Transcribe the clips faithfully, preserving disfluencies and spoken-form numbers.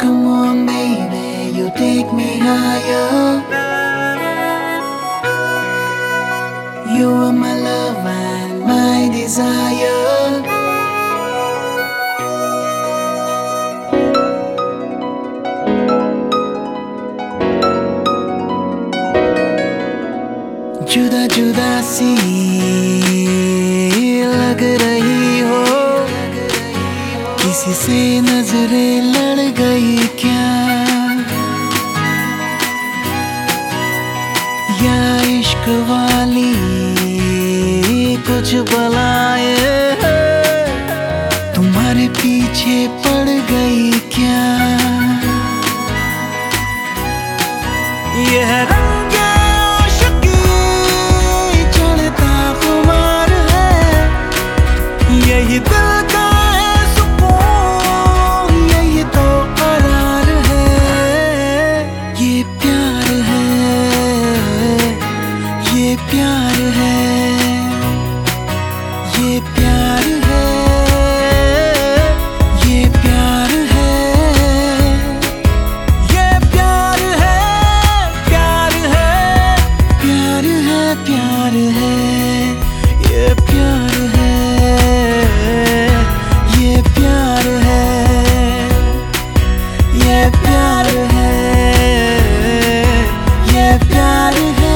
come on baby, you take me higher. You are my love and my desire. जुदा जुदा सी लग रही हो, किसी से नजरें लड़ गई क्या, या इश्क वाली कुछ बलाए तुम्हारे पीछे पड़ गई क्या। यह रंग यही दिल का है सुकून, यही तो करार है। ये प्यार है, ये प्यार है, ये प्यार है, ये प्यार है, ये प्यार है, प्यार है, प्यार है, प्यार है, ये प्यार है, ये प्यार है, ये प्यार है, ये प्यार है।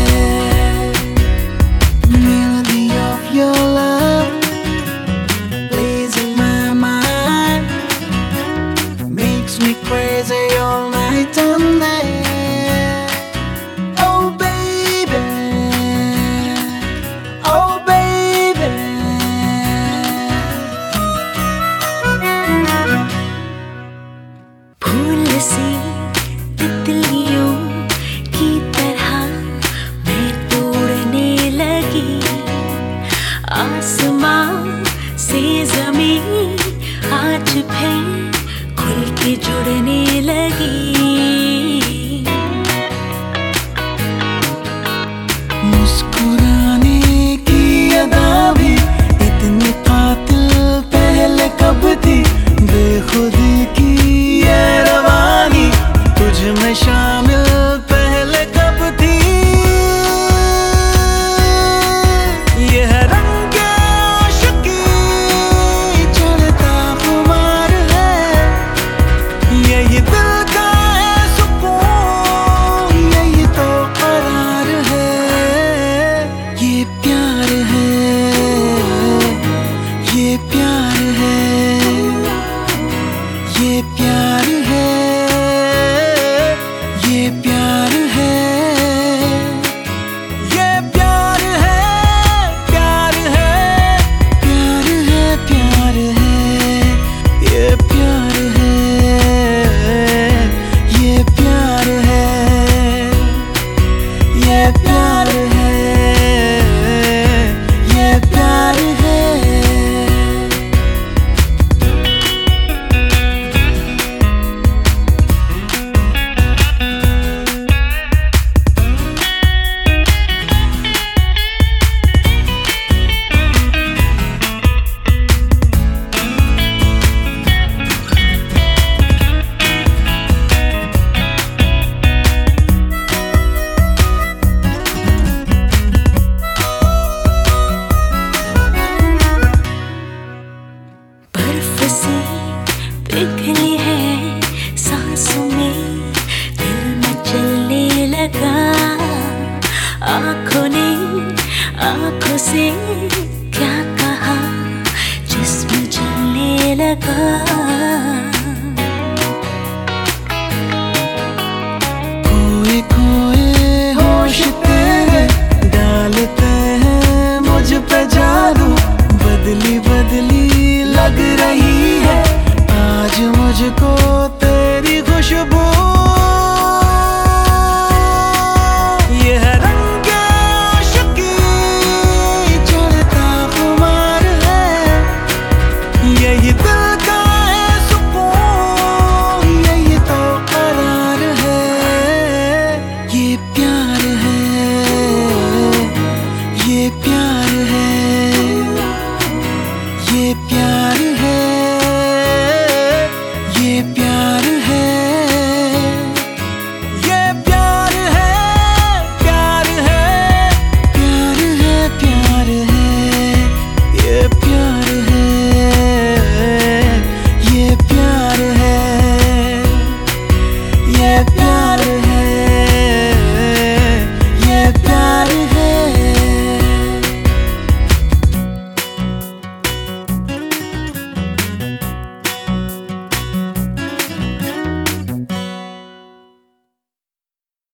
Melody of your love plays in my mind, makes me crazy all night and day. Oh baby, oh baby. फूल सी तितलियों की तरह मैं तोड़ने लगी, आसमां से ज़मीन आज फिर खुल के जुड़ने लगी। मुस्कुराने की अदा भी इतनी कातिल पहले कब थी, बेखुदी की ये रवानी तुझ में शामिल पहले कब थी। यह रंग आशिकी चढ़ता खुमार है, यही दिल का है सुकून, यही तो करार है। ये प्यार है, ये प्यार है, ये प्यार है, ये प्यार है, ये प्यार है, प्यार है, प्यार है, प्यार है, ये प्यार है, ये प्यार है, ये प्यार है, ये प्यार है। बर्फ सी पिघली है सांसों में, दिल मचलने लगा, आँखों ने आँखों से क्या कहा, जिस्म जलने लगा। खोए खोए होश तेरे डालते हैं मुझ पे जादू, बदली बदली लग रही है आज मुझको तेरी खुशबू। यह रंग आशिकी चढ़ता खुमार है, यही दिल